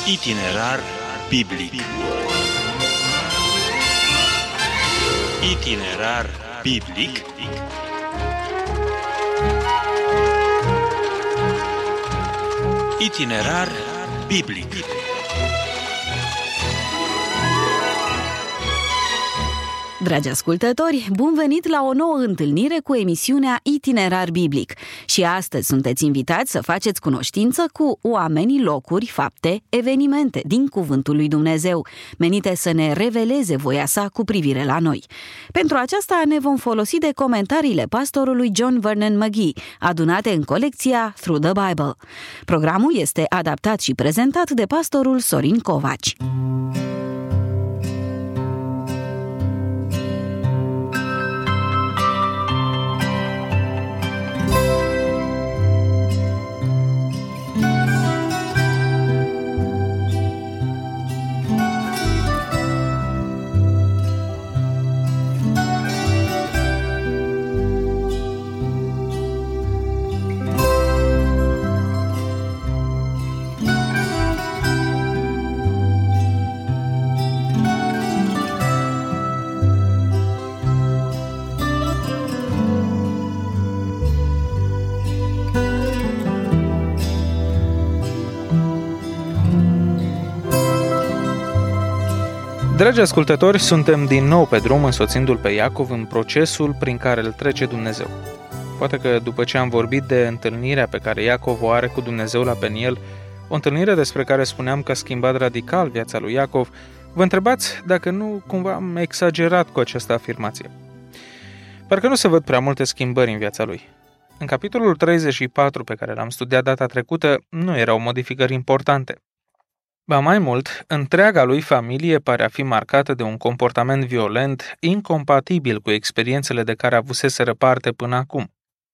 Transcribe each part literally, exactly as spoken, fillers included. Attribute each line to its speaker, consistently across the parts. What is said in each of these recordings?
Speaker 1: Itinerar biblic. Itinerar biblic. Itinerar biblic.
Speaker 2: Dragi ascultători, bun venit la o nouă întâlnire cu emisiunea Itinerar Biblic. Și astăzi sunteți invitați să faceți cunoștință cu oamenii, locuri, fapte, evenimente din Cuvântul lui Dumnezeu, menite să ne reveleze voia sa cu privire la noi. Pentru aceasta ne vom folosi de comentariile pastorului John Vernon McGee, adunate în colecția Through the Bible. Programul este adaptat și prezentat de pastorul Sorin Covaci.
Speaker 3: Dragi ascultători, suntem din nou pe drum însoțindu-l pe Iacov în procesul prin care îl trece Dumnezeu. Poate că după ce am vorbit de întâlnirea pe care Iacov o are cu Dumnezeu la Peniel, o întâlnire despre care spuneam că a schimbat radical viața lui Iacov, vă întrebați dacă nu cumva am exagerat cu această afirmație. Parcă nu se văd prea multe schimbări în viața lui. În capitolul treizeci și patru pe care l-am studiat data trecută, nu erau modificări importante. Ba mai mult, întreaga lui familie pare a fi marcată de un comportament violent, incompatibil cu experiențele de care avuseseră parte până acum.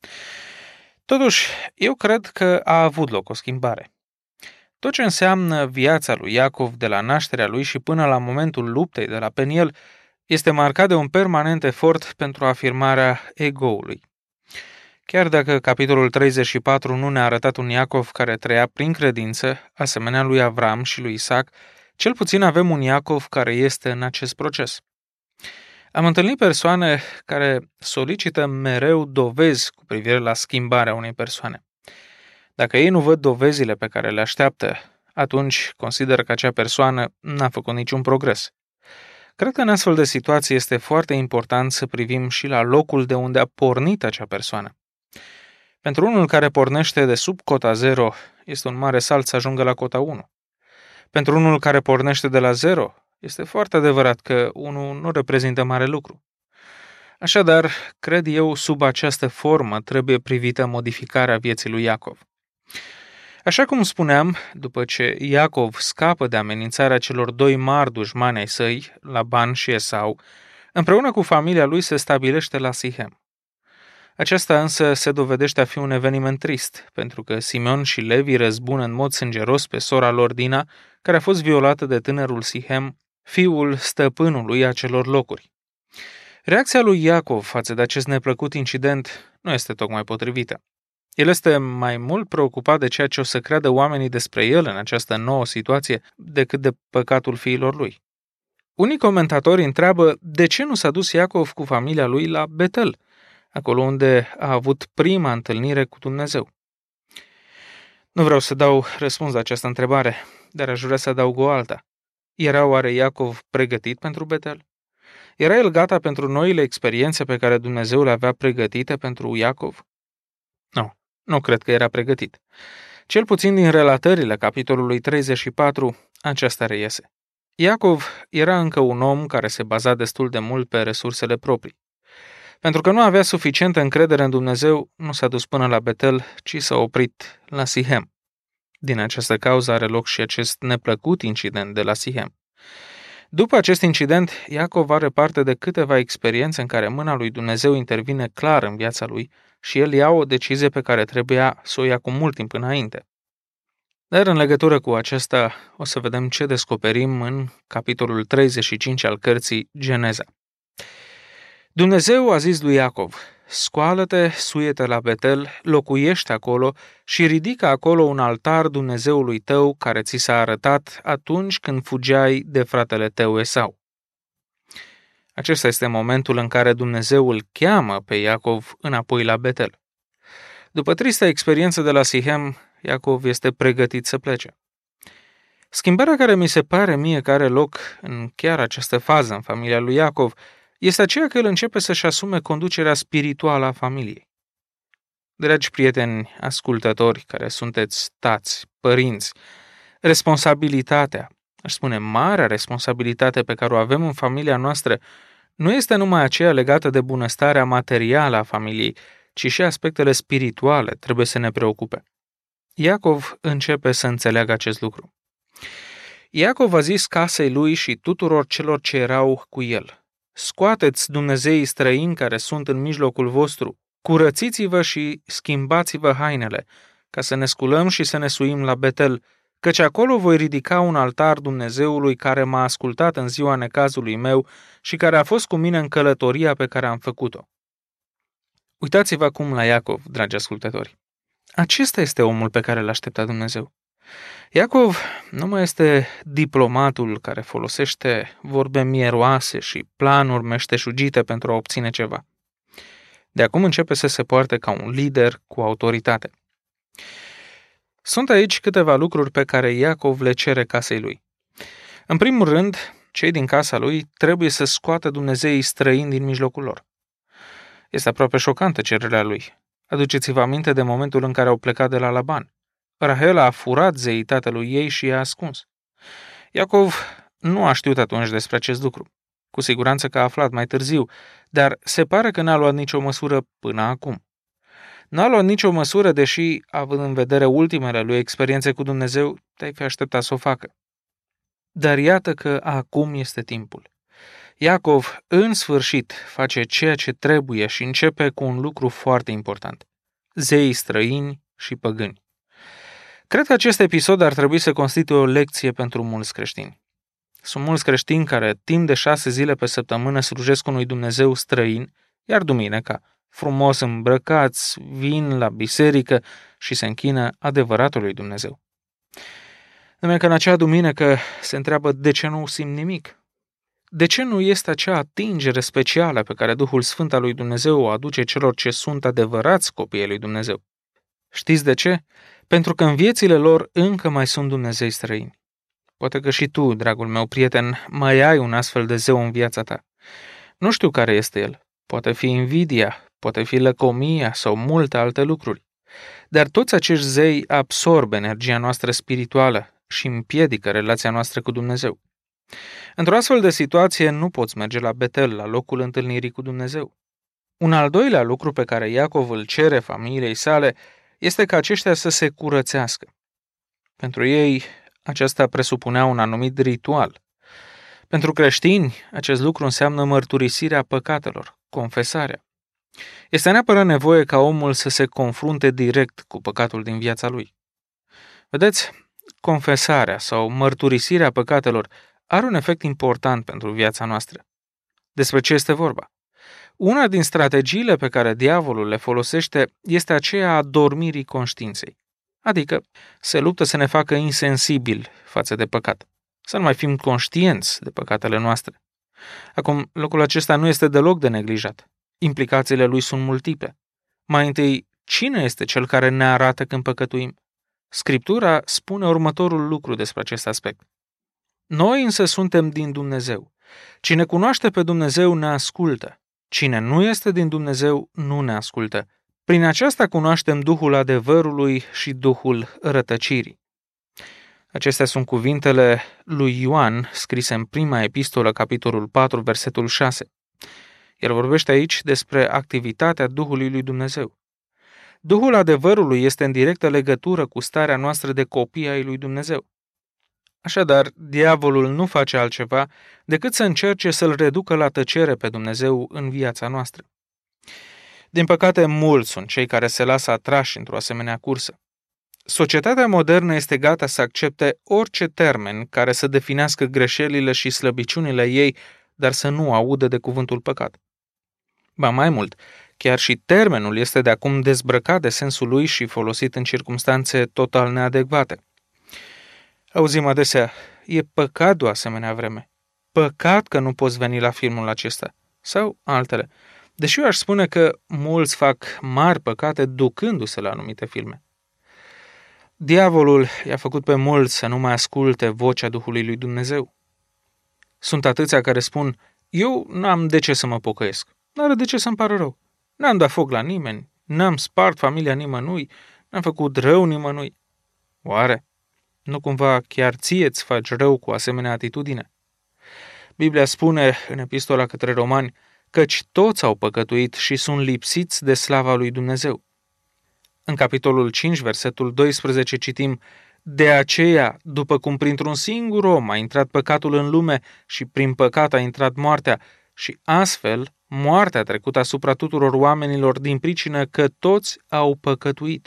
Speaker 3: Totuși, eu cred că a avut loc o schimbare. Tot ce înseamnă viața lui Iacov de la nașterea lui și până la momentul luptei de la Peniel este marcat de un permanent efort pentru afirmarea ego-ului. Chiar dacă capitolul treizeci și patru nu ne-a arătat un Iacov care trăia prin credință, asemenea lui Avram și lui Isaac, cel puțin avem un Iacov care este în acest proces. Am întâlnit persoane care solicită mereu dovezi cu privire la schimbarea unei persoane. Dacă ei nu văd dovezile pe care le așteaptă, atunci consider că acea persoană n-a făcut niciun progres. Cred că în astfel de situații este foarte important să privim și la locul de unde a pornit acea persoană. Pentru unul care pornește de sub cota zero, este un mare salt să ajungă la cota unu. Pentru unul care pornește de la zero, este foarte adevărat că unul nu reprezintă mare lucru. Așadar, cred eu, sub această formă trebuie privită modificarea vieții lui Iacov. Așa cum spuneam, după ce Iacov scapă de amenințarea celor doi mari dușmani ai săi, Laban și Esau, împreună cu familia lui se stabilește la Sihem. Aceasta însă se dovedește a fi un eveniment trist, pentru că Simeon și Levi răzbună în mod sângeros pe sora lor Dina, care a fost violată de tânărul Sihem, fiul stăpânului acelor locuri. Reacția lui Iacov față de acest neplăcut incident nu este tocmai potrivită. El este mai mult preocupat de ceea ce o să creadă oamenii despre el în această nouă situație decât de păcatul fiilor lui. Unii comentatori întreabă de ce nu s-a dus Iacov cu familia lui la Betel, acolo unde a avut prima întâlnire cu Dumnezeu. Nu vreau să dau răspuns la această întrebare, dar aș vrea să adaug o alta. Era oare Iacov pregătit pentru Betel? Era el gata pentru noile experiențe pe care Dumnezeu le avea pregătite pentru Iacov? Nu, nu cred că era pregătit. Cel puțin din relatările capitolului treizeci și patru, aceasta reiese. Iacov era încă un om care se baza destul de mult pe resursele proprii. Pentru că nu avea suficientă încredere în Dumnezeu, nu s-a dus până la Betel, ci s-a oprit la Sihem. Din această cauză are loc și acest neplăcut incident de la Sihem. După acest incident, Iacov are parte de câteva experiențe în care mâna lui Dumnezeu intervine clar în viața lui și el ia o decizie pe care trebuia să o ia cu mult timp înainte. Dar în legătură cu acesta o să vedem ce descoperim în capitolul treizeci și cinci al cărții Geneza. Dumnezeu a zis lui Iacov: scoală-te, suie-te la Betel, locuiește acolo și ridică acolo un altar Dumnezeului tău care ți s-a arătat atunci când fugeai de fratele tău Esau. Acesta este momentul în care Dumnezeu îl cheamă pe Iacov înapoi la Betel. După trista experiență de la Sihem, Iacov este pregătit să plece. Schimbarea care mi se pare mie că are loc în chiar această fază în familia lui Iacov este aceea că el începe să-și asume conducerea spirituală a familiei. Dragi prieteni ascultători care sunteți tați, părinți, responsabilitatea, aș spune marea responsabilitate pe care o avem în familia noastră, nu este numai aceea legată de bunăstarea materială a familiei, ci și aspectele spirituale trebuie să ne preocupe. Iacov începe să înțeleagă acest lucru. Iacov a zis casei lui și tuturor celor ce erau cu el: scoateți dumnezeii străini care sunt în mijlocul vostru, curățiți-vă și schimbați-vă hainele, ca să ne sculăm și să ne suim la Betel, căci acolo voi ridica un altar Dumnezeului care m-a ascultat în ziua necazului meu și care a fost cu mine în călătoria pe care am făcut-o. Uitați-vă acum la Iacov, dragi ascultători. Acesta este omul pe care l-a așteptat Dumnezeu. Iacov nu mai este diplomatul care folosește vorbe mieroase și planuri meșteșugite pentru a obține ceva. De acum începe să se poarte ca un lider cu autoritate. Sunt aici câteva lucruri pe care Iacov le cere casei lui. În primul rând, cei din casa lui trebuie să scoată dumnezeii străini din mijlocul lor. Este aproape șocantă cererea lui. Aduceți-vă aminte de momentul în care au plecat de la Laban. Rahel a furat zeii tatălui ei și i-a ascuns. Iacov nu a știut atunci despre acest lucru. Cu siguranță că a aflat mai târziu, dar se pare că n-a luat nicio măsură până acum. N-a luat nicio măsură, deși, având în vedere ultimele lui experiențe cu Dumnezeu, te-ai fi așteptat să o facă. Dar iată că acum este timpul. Iacov, în sfârșit, face ceea ce trebuie și începe cu un lucru foarte important: zeii străini și păgâni. Cred că acest episod ar trebui să constituie o lecție pentru mulți creștini. Sunt mulți creștini care, timp de șase zile pe săptămână, slujesc unui Dumnezeu străin, iar duminica, frumos îmbrăcați, vin la biserică și se închină adevăratului Dumnezeu. Numai că în acea duminică se întreabă de ce nu simt nimic. De ce nu este acea atingere specială pe care Duhul Sfânt al lui Dumnezeu o aduce celor ce sunt adevărați copiii lui Dumnezeu? Știți de ce? Pentru că în viețile lor încă mai sunt Dumnezei străini. Poate că și tu, dragul meu prieten, mai ai un astfel de zeu în viața ta. Nu știu care este el. Poate fi invidia, poate fi lăcomia sau multe alte lucruri. Dar toți acești zei absorb energia noastră spirituală și împiedică relația noastră cu Dumnezeu. Într-o astfel de situație nu poți merge la Betel, la locul întâlnirii cu Dumnezeu. Un al doilea lucru pe care Iacov îl cere familiei sale este ca aceștia să se curățească. Pentru ei, aceasta presupunea un anumit ritual. Pentru creștini, acest lucru înseamnă mărturisirea păcatelor, confesarea. Este neapărat nevoie ca omul să se confrunte direct cu păcatul din viața lui. Vedeți, confesarea sau mărturisirea păcatelor are un efect important pentru viața noastră. Despre ce este vorba? Una din strategiile pe care diavolul le folosește este aceea a dormirii conștiinței. Adică se luptă să ne facă insensibili față de păcat, să nu mai fim conștienți de păcatele noastre. Acum, locul acesta nu este deloc de neglijat. Implicațiile lui sunt multiple. Mai întâi, cine este cel care ne arată când păcătuim? Scriptura spune următorul lucru despre acest aspect. Noi însă suntem din Dumnezeu. Cine cunoaște pe Dumnezeu ne ascultă. Cine nu este din Dumnezeu nu ne ascultă. Prin aceasta cunoaștem Duhul adevărului și Duhul rătăcirii. Acestea sunt cuvintele lui Ioan, scrise în prima epistolă, capitolul patru, versetul șase. El vorbește aici despre activitatea Duhului lui Dumnezeu. Duhul adevărului este în directă legătură cu starea noastră de copii ai lui Dumnezeu. Așadar, diavolul nu face altceva decât să încerce să-L reducă la tăcere pe Dumnezeu în viața noastră. Din păcate, mulți sunt cei care se lasă atrași într-o asemenea cursă. Societatea modernă este gata să accepte orice termen care să definească greșelile și slăbiciunile ei, dar să nu audă de cuvântul păcat. Ba mai mult, Chiar și termenul este de acum dezbrăcat de sensul lui și folosit în circumstanțe total neadecvate. Auzim adesea, e păcat de o asemenea vreme. Păcat că nu poți veni la filmul acesta. Sau altele. Deși eu aș spune că mulți fac mari păcate ducându-se la anumite filme. Diavolul i-a făcut pe mulți să nu mai asculte vocea Duhului lui Dumnezeu. Sunt atâția care spun, eu n-am de ce să mă pocăiesc, n-are de ce să-mi pară rău. N-am dat foc la nimeni, n-am spart familia nimănui, n-am făcut rău nimănui. Oare? Nu cumva chiar ție îți faci rău cu asemenea atitudine? Biblia spune în epistola către romani, căci toți au păcătuit și sunt lipsiți de slava lui Dumnezeu. În capitolul cinci, versetul doisprezece, citim, de aceea, după cum printr-un singur om a intrat păcatul în lume și prin păcat a intrat moartea, și astfel moartea a trecut asupra tuturor oamenilor din pricină că toți au păcătuit.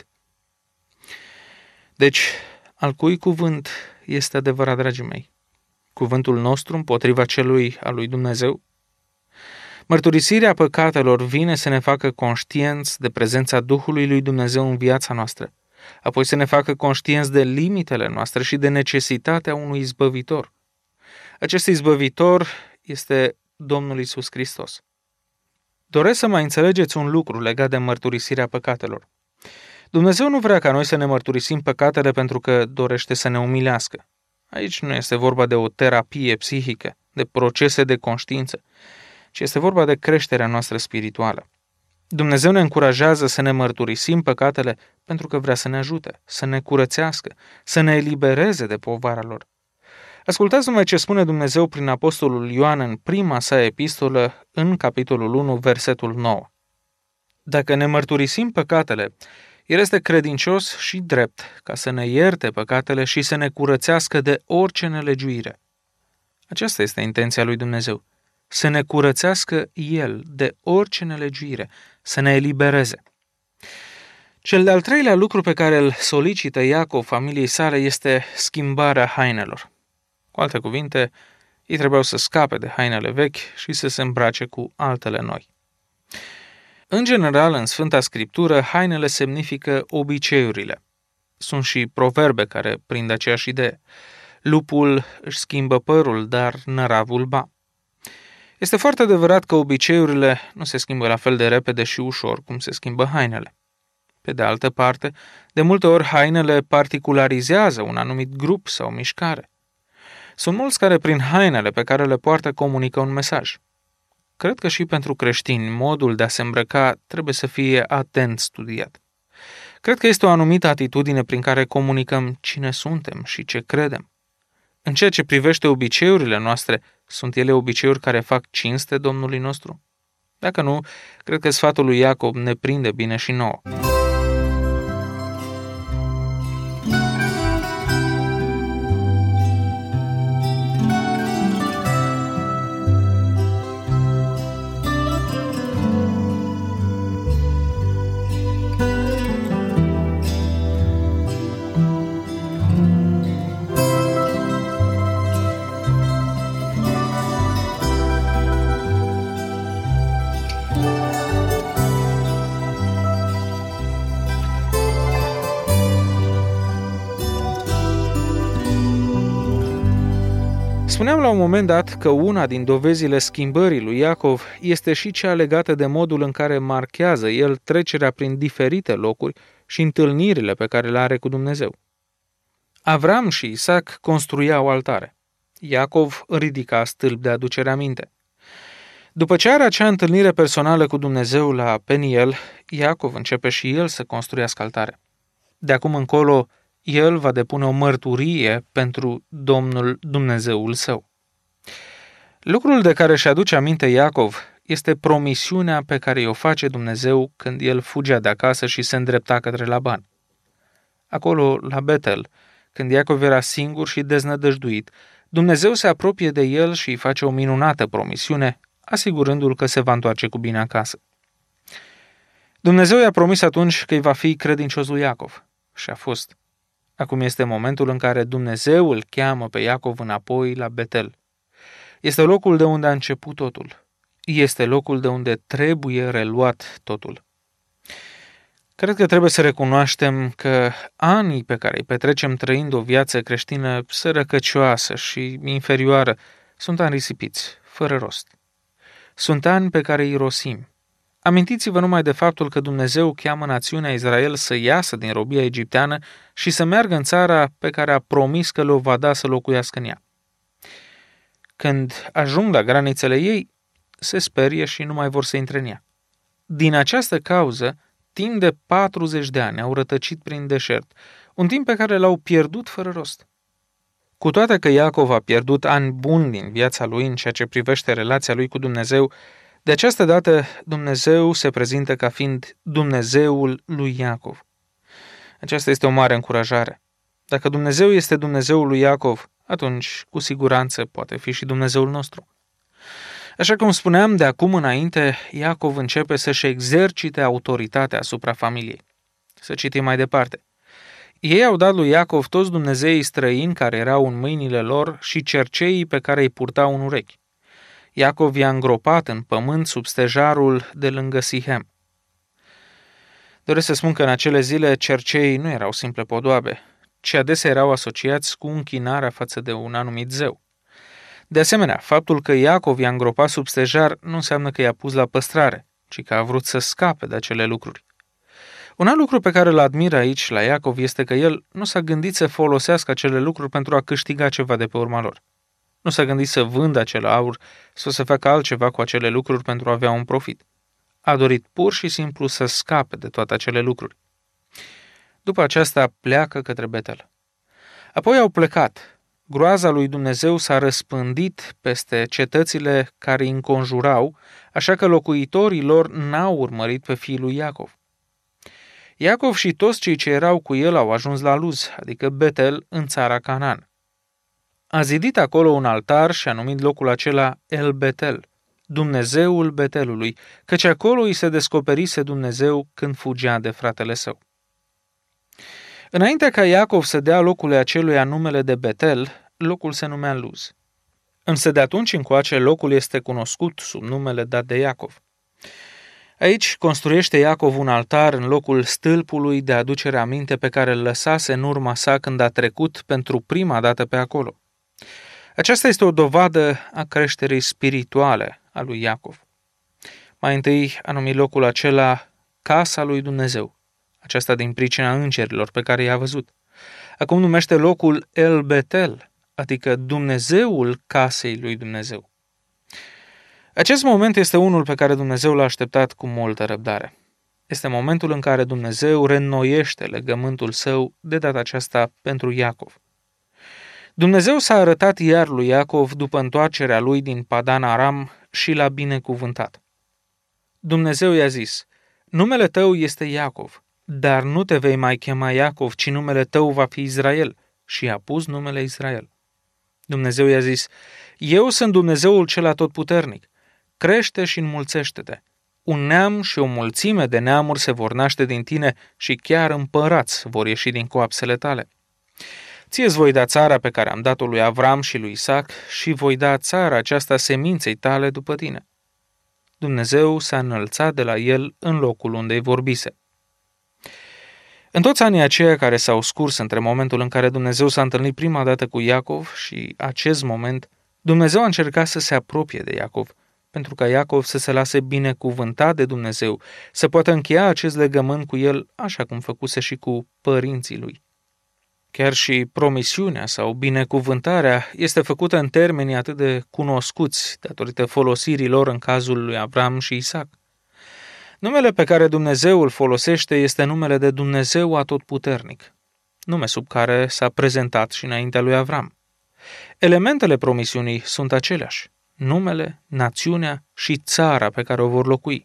Speaker 3: Deci, al cui cuvânt este adevărat, dragii mei? Cuvântul nostru împotriva celui al lui Dumnezeu? Mărturisirea păcatelor vine să ne facă conștienți de prezența Duhului lui Dumnezeu în viața noastră, apoi să ne facă conștienți de limitele noastre și de necesitatea unui izbăvitor. Acest izbăvitor este Domnul Iisus Hristos. Doresc să mai înțelegeți un lucru legat de mărturisirea păcatelor. Dumnezeu nu vrea ca noi să ne mărturisim păcatele pentru că dorește să ne umilească. Aici nu este vorba de o terapie psihică, de procese de conștiință, ci este vorba de creșterea noastră spirituală. Dumnezeu ne încurajează să ne mărturisim păcatele pentru că vrea să ne ajute, să ne curățească, să ne elibereze de povara lor. Ascultați numai ce spune Dumnezeu prin apostolul Ioan în prima sa epistolă, în capitolul unu, versetul nouă. Dacă ne mărturisim păcatele, El este credincios și drept ca să ne ierte păcatele și să ne curățească de orice nelegiuire. Aceasta este intenția lui Dumnezeu. Să ne curățească El de orice nelegiuire, să ne elibereze. Cel de-al treilea lucru pe care îl solicită Iacov familiei sale este schimbarea hainelor. Cu alte cuvinte, ei trebuiau să scape de hainele vechi și să se îmbrace cu altele noi. În general, în Sfânta Scriptură, hainele semnifică obiceiurile. Sunt și proverbe care prind aceeași idee. Lupul își schimbă părul, dar năravul ba. Este foarte adevărat că obiceiurile nu se schimbă la fel de repede și ușor cum se schimbă hainele. Pe de altă parte, de multe ori hainele particularizează un anumit grup sau mișcare. Sunt mulți care prin hainele pe care le poartă comunică un mesaj. Cred că și pentru creștini, modul de a se îmbrăca trebuie să fie atent studiat. Cred că este o anumită atitudine prin care comunicăm cine suntem și ce credem. În ceea ce privește obiceiurile noastre, sunt ele obiceiuri care fac cinste Domnului nostru? Dacă nu, cred că sfatul lui Iacob ne prinde bine și nouă. Spuneam la un moment dat că una din dovezile schimbării lui Iacov este și cea legată de modul în care marchează el trecerea prin diferite locuri și întâlnirile pe care le are cu Dumnezeu. Avram și Isaac construiau altare. Iacov ridica stâlp de aducere aminte. După ce are acea întâlnire personală cu Dumnezeu la Peniel, Iacov începe și el să construiască altare. De acum încolo, el va depune o mărturie pentru Domnul Dumnezeul său. Lucrul de care își aduce aminte Iacov este promisiunea pe care i-o face Dumnezeu când el fugea de acasă și se îndrepta către Laban. Acolo, la Betel, când Iacov era singur și deznădăjduit, Dumnezeu se apropie de el și îi face o minunată promisiune, asigurându-l că se va întoarce cu bine acasă. Dumnezeu i-a promis atunci că îi va fi credincios lui Iacov și a fost. Acum este momentul în care Dumnezeu îl cheamă pe Iacov înapoi la Betel. Este locul de unde a început totul. este locul de unde trebuie reluat totul. Cred că trebuie să recunoaștem că anii pe care îi petrecem trăind o viață creștină sărăcăcioasă și inferioară sunt ani risipiți, fără rost. Sunt ani pe care îi rosim. Amintiți-vă numai de faptul că Dumnezeu cheamă națiunea Israel să iasă din robia egipteană și să meargă în țara pe care a promis că le-o va da să locuiască în ea. Când ajung la granițele ei, se sperie și nu mai vor să intre în ea. Din această cauză, timp de patruzeci de ani au rătăcit prin deșert, un timp pe care l-au pierdut fără rost. Cu toate că Iacov a pierdut ani buni din viața lui în ceea ce privește relația lui cu Dumnezeu, de această dată Dumnezeu se prezintă ca fiind Dumnezeul lui Iacov. Aceasta este o mare încurajare. Dacă Dumnezeu este Dumnezeul lui Iacov, atunci, cu siguranță, poate fi și Dumnezeul nostru. Așa cum spuneam, de acum înainte, Iacov începe să-și exercite autoritatea asupra familiei. Să citim mai departe. Ei au dat lui Iacov toți dumnezeii străini care erau în mâinile lor și cerceii pe care îi purtau în urechi. Iacov i-a îngropat în pământ sub stejarul de lângă Sihem. Doresc să spun că în acele zile cerceii nu erau simple podoabe, ci adesea erau asociați cu închinarea față de un anumit zeu. De asemenea, faptul că Iacov i-a îngropat sub stejar nu înseamnă că i-a pus la păstrare, ci că a vrut să scape de acele lucruri. Un alt lucru pe care îl admir aici la Iacov este că el nu s-a gândit să folosească acele lucruri pentru a câștiga ceva de pe urma lor. Nu s-a gândit să vândă acel aur sau să facă altceva cu acele lucruri pentru a avea un profit. A dorit pur și simplu să scape de toate acele lucruri. După aceasta pleacă către Betel. Apoi au plecat. Groaza lui Dumnezeu s-a răspândit peste cetățile care îi înconjurau, așa că locuitorii lor n-au urmărit pe fiul lui Iacov. Iacov și toți cei ce erau cu el au ajuns la Luz, adică Betel, în țara Canaan. A zidit acolo un altar și a numit locul acela El Betel, Dumnezeul Betelului, căci acolo îi se descoperise Dumnezeu când fugea de fratele său. Înainte ca Iacov să dea locului aceluia numele de Betel, locul se numea Luz. Însă de atunci încoace locul este cunoscut sub numele dat de Iacov. Aici construiește Iacov un altar în locul stâlpului de aducere aminte pe care îl lăsase în urma sa când a trecut pentru prima dată pe acolo. Aceasta este o dovadă a creșterii spirituale a lui Iacov. Mai întâi a numit locul acela Casa lui Dumnezeu, aceasta din pricina îngerilor pe care i-a văzut. Acum numește locul El Betel, adică Dumnezeul casei lui Dumnezeu. Acest moment este unul pe care Dumnezeu l-a așteptat cu multă răbdare. Este momentul în care Dumnezeu reînnoiește legământul său, de data aceasta pentru Iacov. Dumnezeu s-a arătat iar lui Iacov după întoarcerea lui din Padan Aram și l-a binecuvântat. Dumnezeu i-a zis, numele tău este Iacov, dar nu te vei mai chema Iacov, ci numele tău va fi Israel, și i-a pus numele Israel. Dumnezeu i-a zis, eu sunt Dumnezeul cel atotputernic, crește și înmulțește-te. Un neam și o mulțime de neamuri se vor naște din tine și chiar împărați vor ieși din coapsele tale. Ție-ți voi da țara pe care am dat-o lui Avram și lui Isaac și voi da țara aceasta seminței tale după tine. Dumnezeu s-a înălțat de la el în locul unde îi vorbise. În toți anii aceia care s-au scurs între momentul în care Dumnezeu s-a întâlnit prima dată cu Iacov și acest moment, Dumnezeu a încercat să se apropie de Iacov, pentru ca Iacov să se lase binecuvântat de Dumnezeu, să poată încheia acest legământ cu el așa cum făcuse și cu părinții lui. Chiar și promisiunea sau binecuvântarea este făcută în termeni atât de cunoscuți datorită folosirii lor în cazul lui Avram și Isaac. Numele pe care Dumnezeu îl folosește este numele de Dumnezeu Atotputernic, nume sub care s-a prezentat și înaintea lui Avram. Elementele promisiunii sunt aceleași, numele, națiunea și țara pe care o vor locui.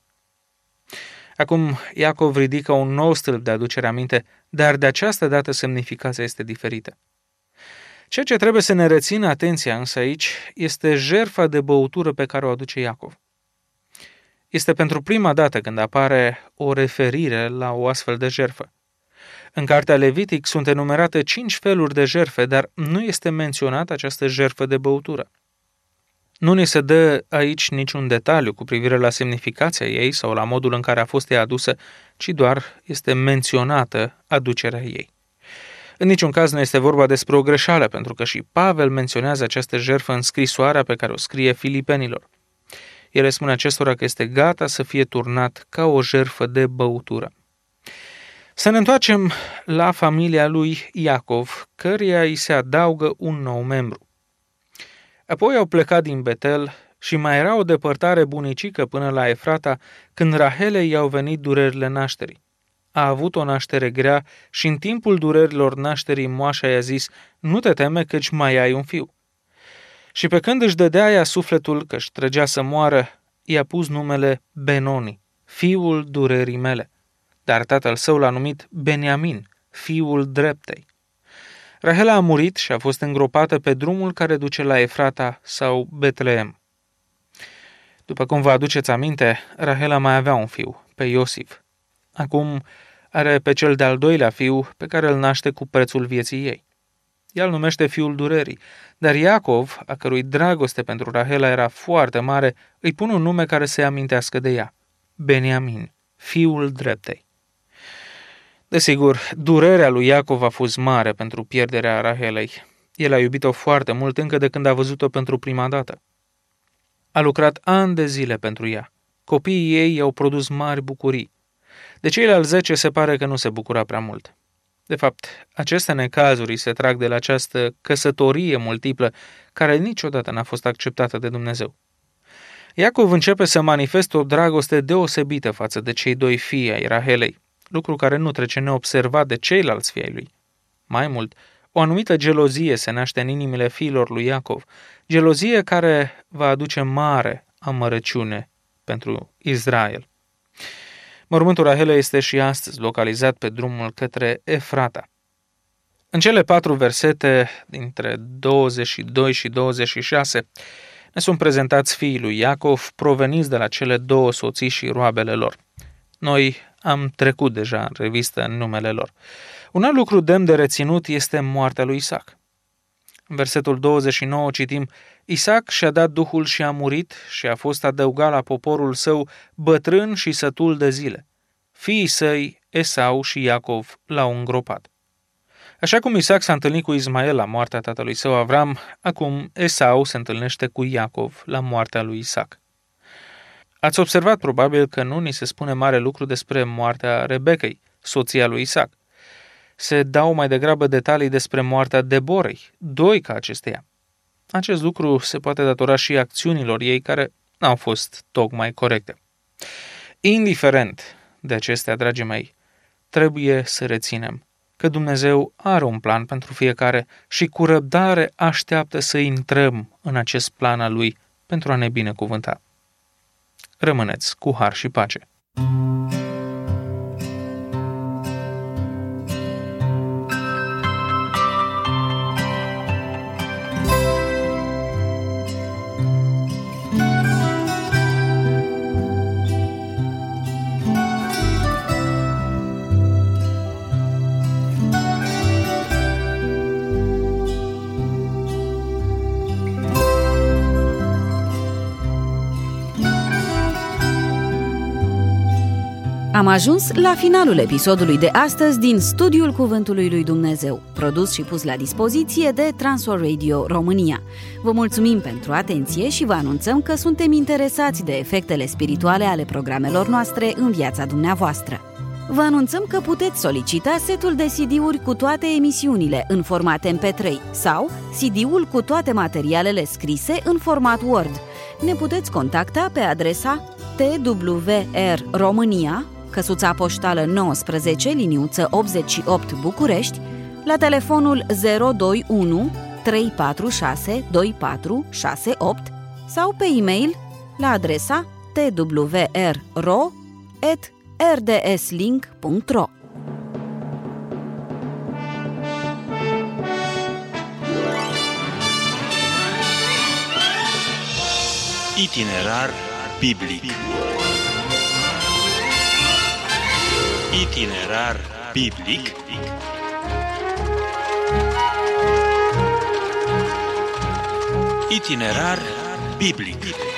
Speaker 3: Acum Iacov ridică un nou stâlp de aducere aminte, dar de această dată semnificația este diferită. Ceea ce trebuie să ne rețină atenția însă aici este jertfa de băutură pe care o aduce Iacov. Este pentru prima dată când apare o referire la o astfel de jertfă. În cartea Levitic sunt enumerate cinci feluri de jertfe, dar nu este menționată această jertfă de băutură. Nu ni se dă aici niciun detaliu cu privire la semnificația ei sau la modul în care a fost ea adusă, ci doar este menționată aducerea ei. În niciun caz nu este vorba despre o greșeală, pentru că și Pavel menționează această jertfă în scrisoarea pe care o scrie Filipenilor. El spune acestora că este gata să fie turnat ca o jertfă de băutură. Să ne întoarcem la familia lui Iacov, căreia îi se adaugă un nou membru. Apoi au plecat din Betel și mai era o depărtare bunicică până la Efrata, când Rahelei i-au venit durerile nașterii. A avut o naștere grea și în timpul durerilor nașterii moașa i-a zis: nu te teme căci mai ai un fiu. Și pe când își dădea ea sufletul că își trăgea să moară, i-a pus numele Benoni, fiul durerii mele. Dar tatăl său l-a numit Beniamin, fiul dreptei. Rahela a murit și a fost îngropată pe drumul care duce la Efrata sau Betleem. După cum vă aduceți aminte, Rahela mai avea un fiu, pe Iosif. Acum are pe cel de-al doilea fiu, pe care îl naște cu prețul vieții ei. Ea îl numește fiul durerii, dar Iacov, a cărui dragoste pentru Rahela era foarte mare, îi pune un nume care să-i amintească de ea: Beniamin, fiul dreptei. Desigur, durerea lui Iacov a fost mare pentru pierderea Rahelei. El a iubit-o foarte mult încă de când a văzut-o pentru prima dată. A lucrat ani de zile pentru ea. Copiii ei i-au produs mari bucurii. De ceilalți zece se pare că nu se bucura prea mult. De fapt, aceste necazuri se trag de la această căsătorie multiplă care niciodată n-a fost acceptată de Dumnezeu. Iacov începe să manifeste o dragoste deosebită față de cei doi fii ai Rahelei, lucru care nu trece neobservat de ceilalți fii ai lui. Mai mult, o anumită gelozie se naște în inimile fiilor lui Iacov, gelozie care va aduce mare amărăciune pentru Israel. Mormântul Rahelei este și astăzi localizat pe drumul către Efrata. În cele patru versete dintre douăzeci și doi și douăzeci și șase ne sunt prezentați fiii lui Iacov, proveniți de la cele două soții și roabele lor. Noi am trecut deja în revistă în numele lor. Un alt lucru demn de reținut este moartea lui Isaac. În versetul douăzeci și nouă citim: Isaac și-a dat duhul și a murit și a fost adăugat la poporul său bătrân și sătul de zile. Fiii săi, Esau și Iacov, l-au îngropat. Așa cum Isaac s-a întâlnit cu Ismael la moartea tatălui său Avram, acum Esau se întâlnește cu Iacov la moartea lui Isaac. Ați observat probabil că nu ni se spune mare lucru despre moartea Rebecăi, soția lui Isaac. Se dau mai degrabă detalii despre moartea Deborei, doica acesteia. Acest lucru se poate datora și acțiunilor ei care n-au fost tocmai corecte. Indiferent de acestea, dragii mei, trebuie să reținem că Dumnezeu are un plan pentru fiecare și cu răbdare așteaptă să intrăm în acest plan al Lui pentru a ne binecuvânta. Rămâneți cu har și pace!
Speaker 2: Am ajuns la finalul episodului de astăzi din Studiul Cuvântului lui Dumnezeu, produs și pus la dispoziție de Transworld Radio România. Vă mulțumim pentru atenție și vă anunțăm că suntem interesați de efectele spirituale ale programelor noastre în viața dumneavoastră. Vă anunțăm că puteți solicita setul de C D-uri cu toate emisiunile în format M P trei sau C D-ul cu toate materialele scrise în format Word. Ne puteți contacta pe adresa T W R România, căsuța poștală nouăsprezece, liniuță optzeci și opt București, la telefonul zero doi unu trei patru șase doi patru șase opt sau pe e-mail la adresa t w r ro at r d s link punct r o.
Speaker 1: Itinerar biblic. Itinerar biblic. Itinerar biblic.